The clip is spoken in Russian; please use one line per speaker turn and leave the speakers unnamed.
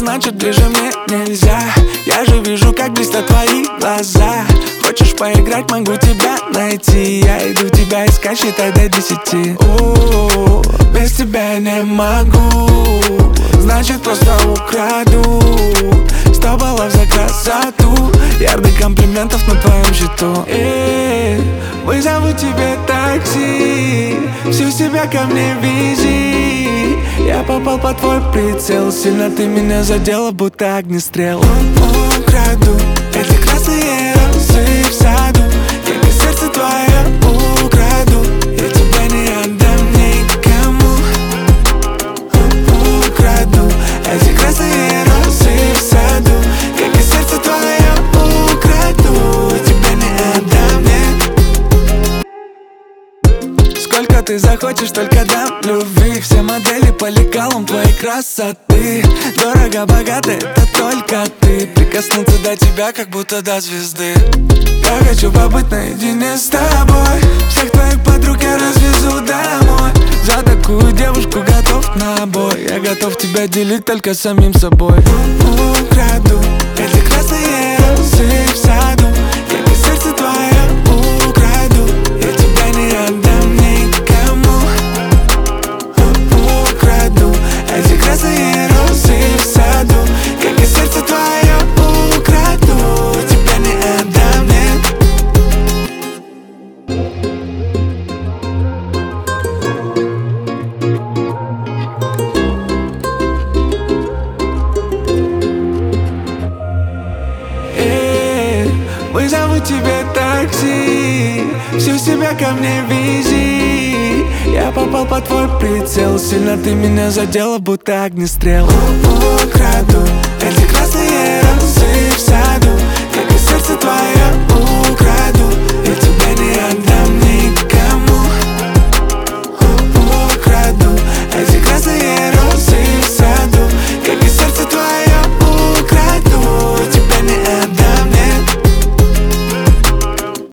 значит ближе мне нельзя. Я же вижу, как блестят твои глаза. Хочешь поиграть, могу тебя найти. Я иду тебя искать, считай до 10. Без тебя не могу, значит просто украду 100 баллов за красоту, ярдых комплиментов на твоем счету. Вызову тебе такси, всю себя ко мне вези. Я попал под твой прицел, сильно ты меня задела, будто огнестрел. Украду эти красные розы в саду, как и сердце твое украду. Я тебя не отдам никому. Украду эти красные розы в саду, как и сердце твое украду. Тебя не отдам, нет. Сколько ты захочешь, только дам любви. Все модели по лекалам твоей красоты. Дорого, богато, это только ты. Прикоснуться до тебя, как будто до звезды. Я хочу побыть наедине с тобой. Всех твоих подруг я развезу домой. За такую девушку готов на бой. Я готов тебя делить только с самим собой. Украду эти красные розы в саду, как и сердце твое украду. Я тебя не отдам никому. Украду эти красные розы в саду, как и сердце твое украду. Тебя не отдам, нет. Вызову тебе такси, всю себя ко мне вези. Я попал под твой прицел, сильно ты меня задела, будто огнестрел. Украду эти красные розы в саду.